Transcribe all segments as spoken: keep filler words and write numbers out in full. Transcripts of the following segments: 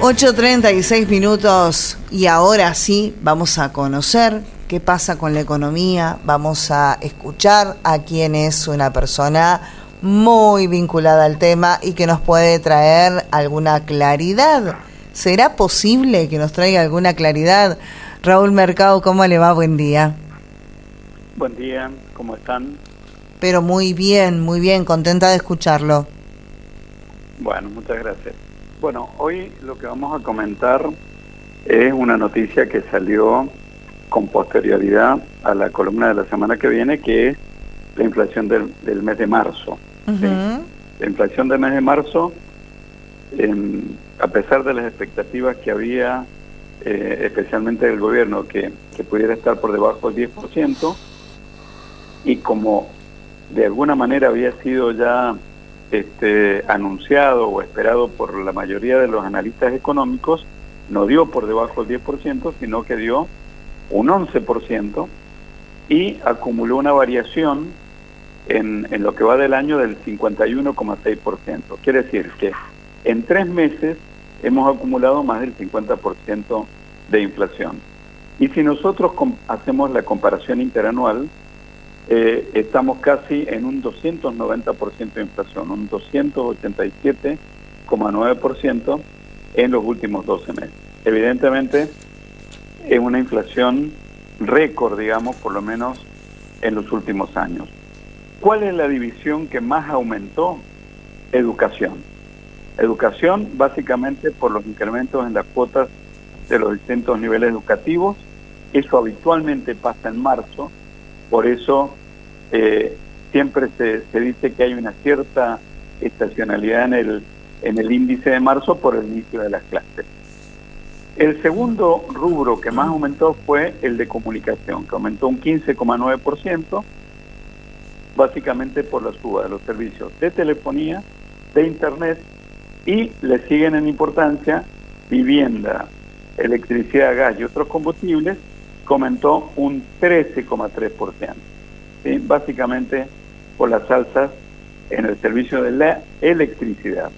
ocho treinta y seis minutos y ahora sí vamos a conocer qué pasa con la economía, vamos a escuchar a quien es una persona muy vinculada al tema y que nos puede traer alguna claridad. ¿Será posible que nos traiga alguna claridad? Raúl Mercado, ¿cómo le va? Buen día. Buen día, ¿cómo están? Pero muy bien, muy bien, contenta de escucharlo. Bueno, muchas gracias. Bueno, hoy lo que vamos a comentar es una noticia que salió con posterioridad a la columna de la semana que viene, que es la inflación del, del mes de marzo. Uh-huh. ¿Sí? La inflación del mes de marzo, eh, a pesar de las expectativas que había, eh, especialmente del gobierno, que, que pudiera estar por debajo del diez por ciento, y como de alguna manera había sido ya Este, anunciado o esperado por la mayoría de los analistas económicos, no dio por debajo del diez por ciento, sino que dio un once por ciento y acumuló una variación en, en lo que va del año del cincuenta y uno coma seis por ciento. Quiere decir que en tres meses hemos acumulado más del cincuenta por ciento de inflación. Y si nosotros hacemos la comparación interanual, Eh, estamos casi en un doscientos noventa por ciento de inflación, un doscientos ochenta y siete coma nueve por ciento en los últimos doce meses. Evidentemente, es una inflación récord, digamos, por lo menos en los últimos años. ¿Cuál es la división que más aumentó? Educación. Educación, básicamente por los incrementos en las cuotas de los distintos niveles educativos. Eso habitualmente pasa en marzo. Por eso eh, siempre se, se dice que hay una cierta estacionalidad en el, en el índice de marzo por el inicio de las clases. El segundo rubro que más aumentó fue el de comunicación, que aumentó un quince coma nueve por ciento, básicamente por la suba de los servicios de telefonía, de internet, y le siguen en importancia vivienda, electricidad, gas y otros combustibles, que aumentó un trece coma tres por ciento, ¿sí? Básicamente por las alzas en el servicio de la electricidad.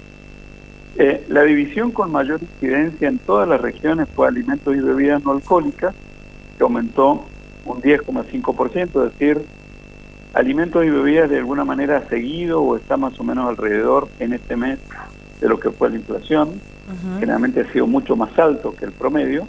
Eh, la división con mayor incidencia en todas las regiones fue alimentos y bebidas no alcohólicas, que aumentó un diez coma cinco por ciento, es decir, alimentos y bebidas de alguna manera ha seguido o está más o menos alrededor en este mes de lo que fue la inflación. Uh-huh. Generalmente ha sido mucho más alto que el promedio.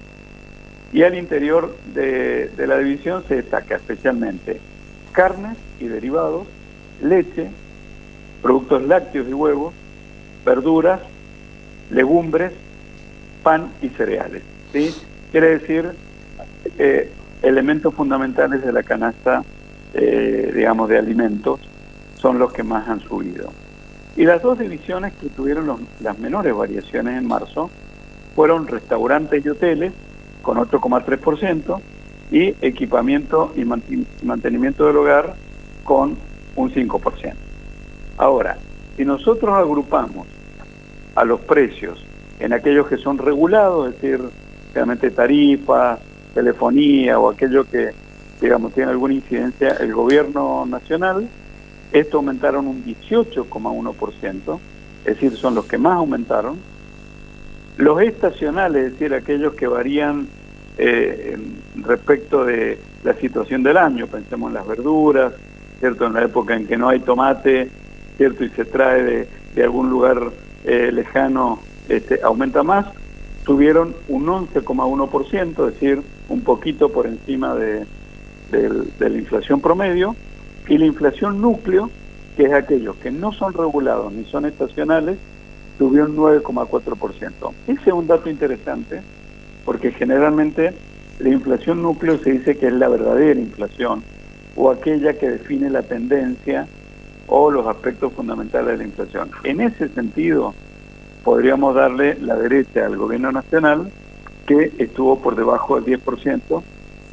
Y al interior de, de la división se destaca especialmente carnes y derivados, leche, productos lácteos y huevos, verduras, legumbres, pan y cereales, ¿sí? Quiere decir, eh, elementos fundamentales de la canasta, eh, digamos, de alimentos, son los que más han subido. Y las dos divisiones que tuvieron los, las menores variaciones en marzo fueron restaurantes y hoteles, con ocho coma tres por ciento, y equipamiento y mantenimiento del hogar con un cinco por ciento. Ahora, si nosotros agrupamos a los precios en aquellos que son regulados, es decir, realmente tarifas, telefonía o aquello que, digamos, tiene alguna incidencia el gobierno nacional, estos aumentaron un dieciocho coma uno por ciento, es decir, son los que más aumentaron. Los estacionales, es decir, aquellos que varían eh, respecto de la situación del año, pensemos en las verduras, ¿cierto? En la época en que no hay tomate, ¿cierto? Y se trae de, de algún lugar eh, lejano, este, aumenta más, tuvieron un once coma uno por ciento, es decir, un poquito por encima de, de, de la inflación promedio, y la inflación núcleo, que es aquellos que no son regulados ni son estacionales, subió un nueve coma cuatro por ciento. Ese es un dato interesante, porque generalmente la inflación núcleo se dice que es la verdadera inflación, o aquella que define la tendencia o los aspectos fundamentales de la inflación. En ese sentido, podríamos darle la derecha al gobierno nacional, que estuvo por debajo del diez por ciento,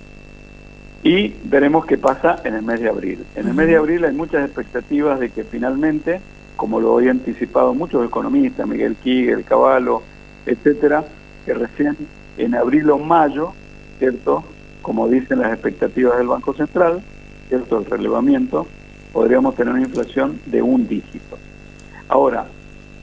y veremos qué pasa en el mes de abril. En el mes de abril hay muchas expectativas de que finalmente, como lo habían anticipado muchos economistas, Miguel Kigel, Cavallo, etcétera, que recién en abril o mayo, ¿cierto?, como dicen las expectativas del Banco Central, ¿cierto?, el relevamiento, podríamos tener una inflación de un dígito. Ahora,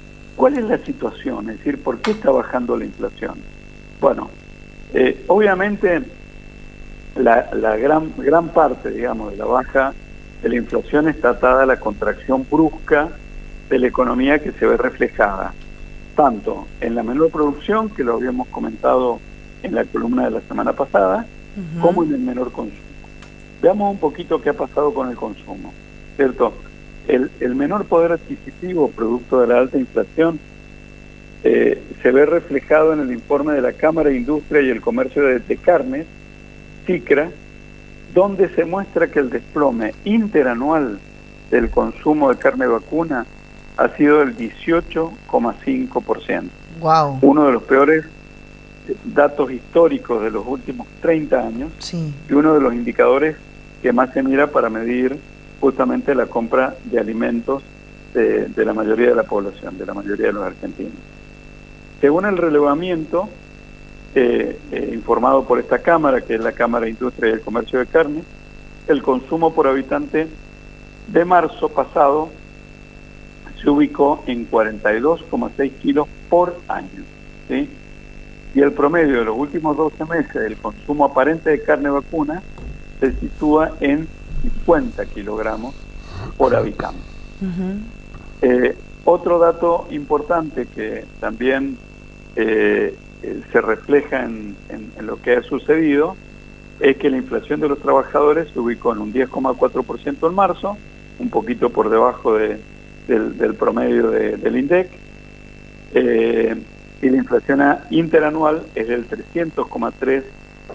¿cuál es la situación? Es decir, ¿por qué está bajando la inflación? Bueno, eh, obviamente la, la gran, gran parte, digamos, de la baja de la inflación está atada a la contracción brusca de la economía que se ve reflejada tanto en la menor producción, que lo habíamos comentado en la columna de la semana pasada, uh-huh. como en el menor consumo. Veamos un poquito qué ha pasado con el consumo, ¿cierto? El, el menor poder adquisitivo producto de la alta inflación eh, se ve reflejado en el informe de la Cámara de Industria y el Comercio de, de Carnes, CICRA, donde se muestra que el desplome interanual del consumo de carne vacuna ha sido del dieciocho coma cinco por ciento. Wow. Uno de los peores datos históricos de los últimos treinta años, sí. y uno de los indicadores que más se mira para medir justamente la compra de alimentos de, de la mayoría de la población, de la mayoría de los argentinos. Según el relevamiento eh, eh, informado por esta Cámara, que es la Cámara de Industria y el Comercio de Carne, el consumo por habitante de marzo pasado se ubicó en cuarenta y dos coma seis kilos por año, ¿sí? Y el promedio de los últimos doce meses del consumo aparente de carne vacuna se sitúa en cincuenta kilogramos por habitante. Uh-huh. Eh, otro dato importante que también eh, se refleja en, en, en lo que ha sucedido es que la inflación de los trabajadores se ubicó en un diez coma cuatro por ciento en marzo, un poquito por debajo de, del, del promedio de, del INDEC, eh, y la inflación interanual es del trescientos coma tres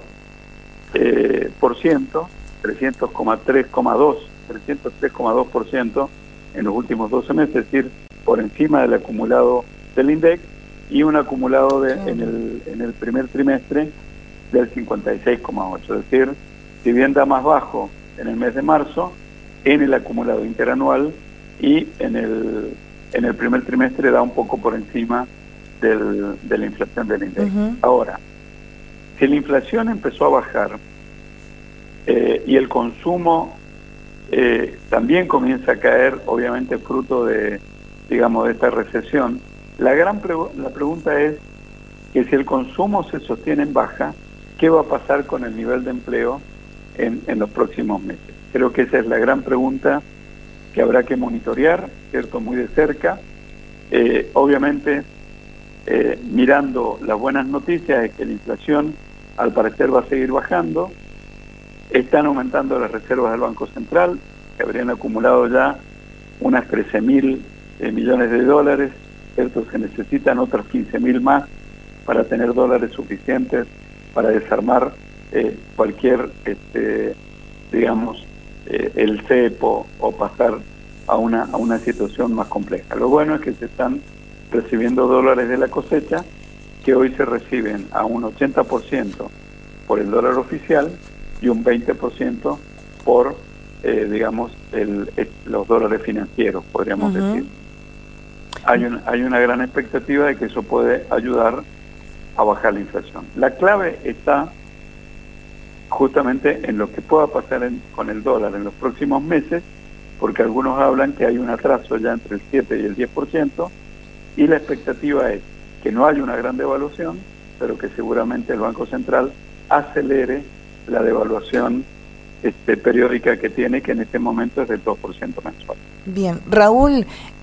por ciento, trescientos coma tres coma dos por ciento en los últimos doce meses, es decir, por encima del acumulado del INDEC, y un acumulado de, en, el, en el primer trimestre del cincuenta y seis coma ocho, es decir, si bien da más bajo en el mes de marzo, en el acumulado interanual y en el, en el primer trimestre da un poco por encima del, de la inflación del INDEC. Uh-huh. Ahora, si la inflación empezó a bajar eh, y el consumo eh, también comienza a caer, obviamente fruto de, digamos, de esta recesión, la gran pregu- la pregunta es que si el consumo se sostiene en baja, ¿qué va a pasar con el nivel de empleo en, en los próximos meses? Creo que esa es la gran pregunta que habrá que monitorear, ¿cierto?, muy de cerca. Eh, obviamente, eh, mirando las buenas noticias es que la inflación al parecer va a seguir bajando, están aumentando las reservas del Banco Central, que habrían acumulado ya unas trece mil eh, millones de dólares, ¿cierto? Se necesitan otros quince mil más para tener dólares suficientes para desarmar eh, cualquier, este, digamos, eh, el cepo o pasar a una, a una situación más compleja. Lo bueno es que se están recibiendo dólares de la cosecha, que hoy se reciben a un ochenta por ciento por el dólar oficial y un veinte por ciento por, eh, digamos, el, el, los dólares financieros, podríamos uh-huh. decir. Hay, un, hay una gran expectativa de que eso puede ayudar a bajar la inflación. La clave está justamente en lo que pueda pasar en, con el dólar en los próximos meses, porque algunos hablan que hay un atraso ya entre el siete y el diez por ciento, y la expectativa es que no haya una gran devaluación, pero que seguramente el Banco Central acelere la devaluación este, periódica que tiene, que en este momento es del dos por ciento mensual. Bien, Raúl,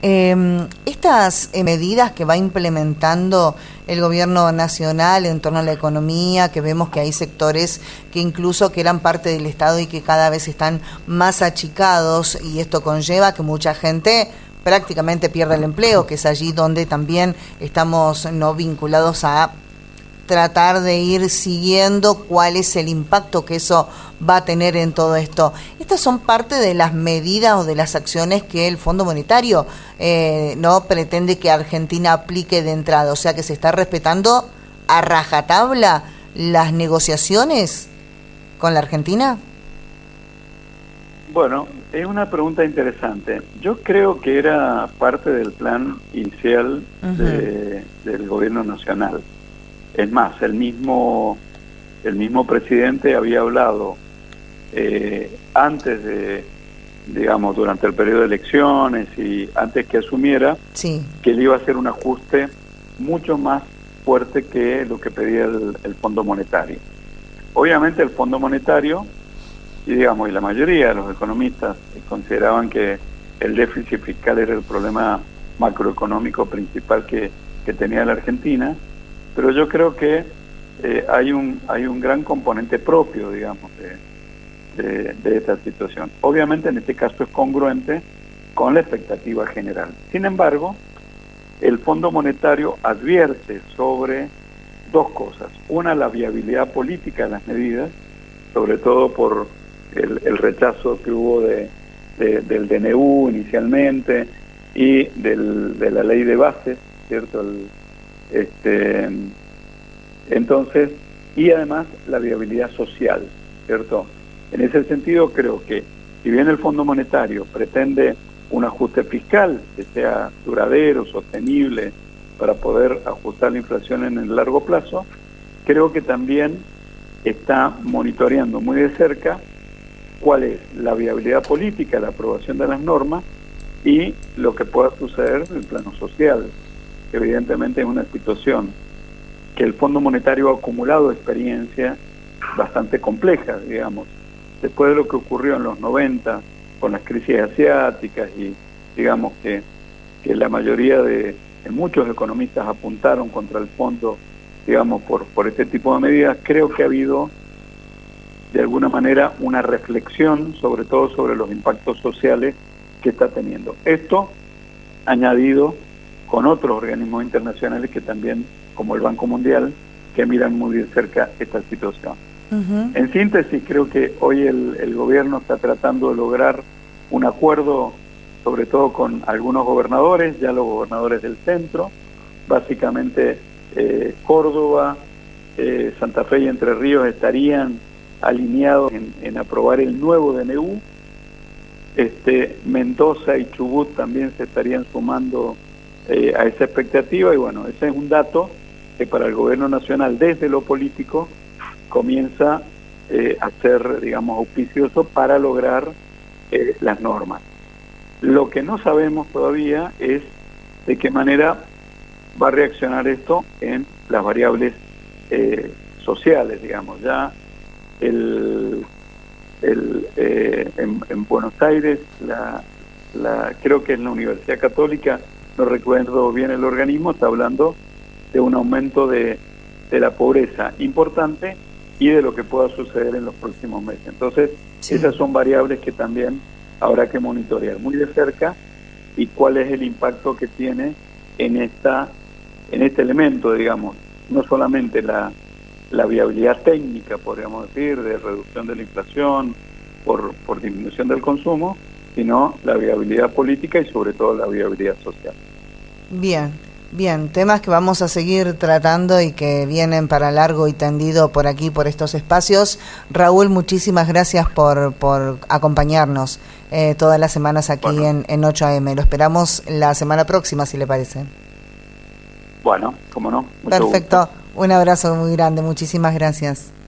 eh, estas eh, medidas que va implementando el gobierno nacional en torno a la economía, que vemos que hay sectores que incluso que eran parte del Estado y que cada vez están más achicados, y esto conlleva que mucha gente prácticamente pierde el empleo, que es allí donde también estamos no vinculados a tratar de ir siguiendo cuál es el impacto que eso va a tener en todo esto. Estas son parte de las medidas o de las acciones que el Fondo Monetario eh, no pretende que Argentina aplique de entrada, o sea que se está respetando a rajatabla las negociaciones con la Argentina. Bueno, es una pregunta interesante. Yo creo que era parte del plan inicial uh-huh. de, del gobierno nacional. Es más, el mismo el mismo presidente había hablado eh, antes de, digamos, durante el periodo de elecciones y antes que asumiera, sí. que él iba a hacer un ajuste mucho más fuerte que lo que pedía el, el Fondo Monetario. Obviamente el Fondo Monetario, y digamos, y la mayoría de los economistas consideraban que el déficit fiscal era el problema macroeconómico principal que, que tenía la Argentina, pero yo creo que eh, hay un hay un gran componente propio, digamos, de, de, de esta situación. Obviamente en este caso es congruente con la expectativa general. Sin embargo, el Fondo Monetario advierte sobre dos cosas. Una, la viabilidad política de las medidas, sobre todo por el, el rechazo que hubo de, de, del D N U inicialmente y del, de la ley de bases, ¿cierto? El, este, entonces, y además la viabilidad social, ¿cierto? En ese sentido creo que si bien el Fondo Monetario pretende un ajuste fiscal que sea duradero, sostenible, para poder ajustar la inflación en el largo plazo, creo que también está monitoreando muy de cerca cuál es la viabilidad política, la aprobación de las normas y lo que pueda suceder en el plano social. Evidentemente es una situación que el Fondo Monetario ha acumulado experiencia bastante compleja, digamos. Después de lo que ocurrió en los noventa con las crisis asiáticas y digamos que, que la mayoría de, de muchos economistas apuntaron contra el fondo, digamos, por, por este tipo de medidas, creo que ha habido de alguna manera una reflexión, sobre todo sobre los impactos sociales que está teniendo. Esto añadido con otros organismos internacionales que también, como el Banco Mundial, que miran muy de cerca esta situación. Uh-huh. En síntesis, creo que hoy el, el gobierno está tratando de lograr un acuerdo, sobre todo con algunos gobernadores, ya los gobernadores del centro, básicamente eh, Córdoba, eh, Santa Fe y Entre Ríos estarían alineados en, en aprobar el nuevo D N U, este, Mendoza y Chubut también se estarían sumando eh, a esa expectativa, y bueno, ese es un dato que para el gobierno nacional desde lo político comienza eh, a ser, digamos, auspicioso para lograr eh, las normas. Lo que no sabemos todavía es de qué manera va a reaccionar esto en las variables eh, sociales, digamos. Ya el, el eh, en, en Buenos Aires, la, la creo que es la Universidad Católica, no recuerdo bien el organismo, está hablando de un aumento de, de la pobreza importante y de lo que pueda suceder en los próximos meses. Entonces, sí, esas son variables que también habrá que monitorear muy de cerca y cuál es el impacto que tiene en esta en este elemento, digamos, no solamente la, la viabilidad técnica, podríamos decir, de reducción de la inflación por, por disminución del consumo, sino la viabilidad política y sobre todo la viabilidad social. Bien. Bien, temas que vamos a seguir tratando y que vienen para largo y tendido por aquí, por estos espacios. Raúl, muchísimas gracias por, por acompañarnos eh, todas las semanas aquí bueno. en, en ocho A M. Lo esperamos la semana próxima, si le parece. Bueno, cómo no. Mucho Perfecto, gusto. Un abrazo muy grande, muchísimas gracias.